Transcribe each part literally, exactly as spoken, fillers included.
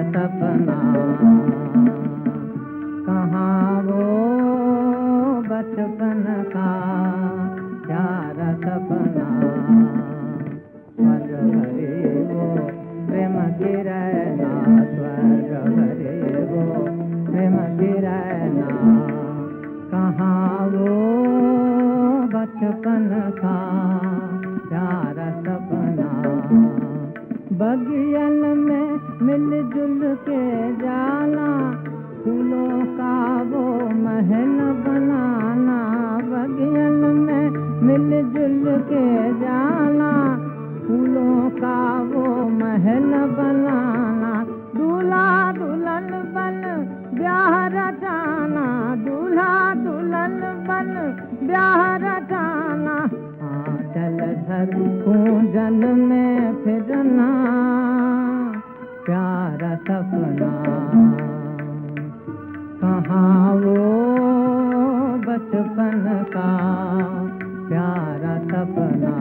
सपना, कहाँ वो बचपन का प्यारा सपना। स्वर्ग भरे वो प्रेम की रहना, स्वर्ग भरे वो प्रेम की रहना, कहाँ वो बचपन का प्यारा सपना। बगियन में मिलजुल के जाना, फूलों का वो महल बनाना। बगियन में मिलजुल के जाना, फूलों का वो महल बनाना। दूल्हा दुल्हन बन ब्याह रचाना, दूल्हा दुल्हन बन ब्याह रचाना। आंचल धर कूंजन में फिरना, प्यारा सपना, कहाँ वो बचपन का प्यारा सपना।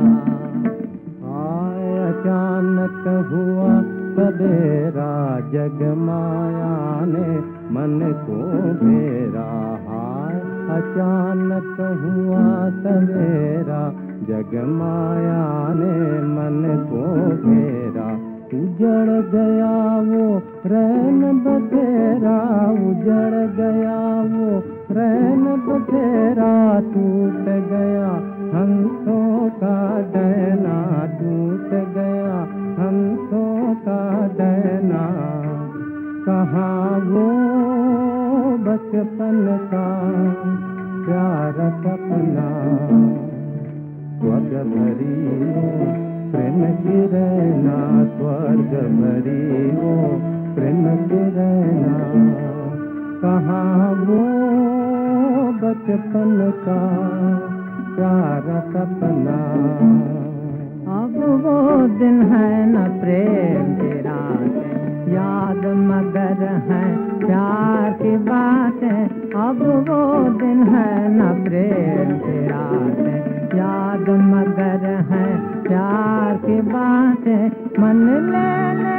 आए अचानक हुआ सवेरा, जग माया ने मन को घेरा। हाय अचानक हुआ सवेरा, जग माया ने मन को घेरा। उजड़ गया वो रैन बखेरा, उजड़ गया वो रैन बखेरा। टूट गया हंसों का डैना, टूट गया हंसों का डैना, कहाँ वो बचपन का प्यारा सपना। स्वर्ग भरी वो प्रेम की रहना, स्वर्ग भरी वो प्रेम की रहना, कहाँ वो बचपन का प्यारा सपना। अब वो दिन है न प्रेम की रातें, याद मगर है प्यार की बातें। अब वो दिन है न प्रेम की रातें, याद मगर है प्यार की बातें। मन ले ले